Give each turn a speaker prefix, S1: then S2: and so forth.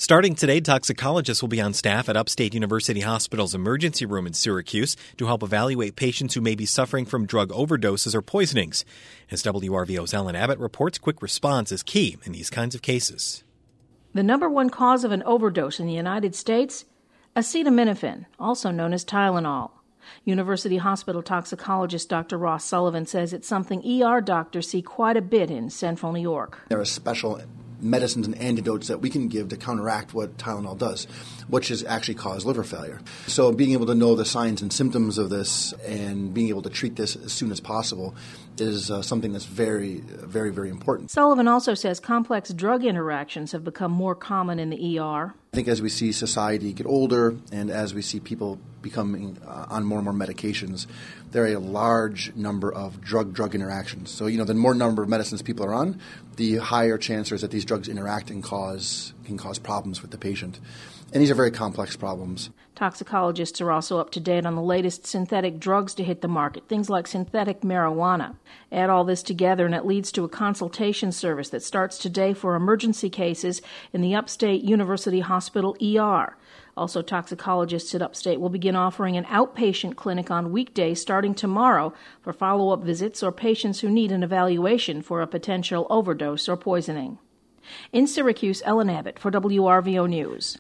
S1: Starting today, toxicologists will be on staff at Upstate University Hospital's emergency room in Syracuse to help evaluate patients who may be suffering from drug overdoses or poisonings. As WRVO's Ellen Abbott reports, quick response is key in these kinds of cases.
S2: The number one cause of an overdose in the United States? Acetaminophen, also known as Tylenol. University Hospital toxicologist Dr. Ross Sullivan says it's something ER doctors see quite a bit in central New York.
S3: There are special medicines and antidotes that we can give to counteract what Tylenol does, which is actually cause liver failure. So being able to know the signs and symptoms of this and being able to treat this as soon as possible is something that's very, very, very important.
S2: Sullivan also says complex drug interactions have become more common in the ER.
S3: I think as we see society get older and as we see people becoming on more and more medications, there are a large number of drug-drug interactions. So, the more number of medicines people are on, the higher chance there is that these drugs interact and can cause problems with the patient. And these are very complex problems.
S2: Toxicologists are also up to date on the latest synthetic drugs to hit the market, things like synthetic marijuana. Add all this together and it leads to a consultation service that starts today for emergency cases in the Upstate University Hospital ER. Also, toxicologists at Upstate will begin offering an outpatient clinic on weekdays starting tomorrow for follow-up visits or patients who need an evaluation for a potential overdose or poisoning. In Syracuse, Ellen Abbott for WRVO News.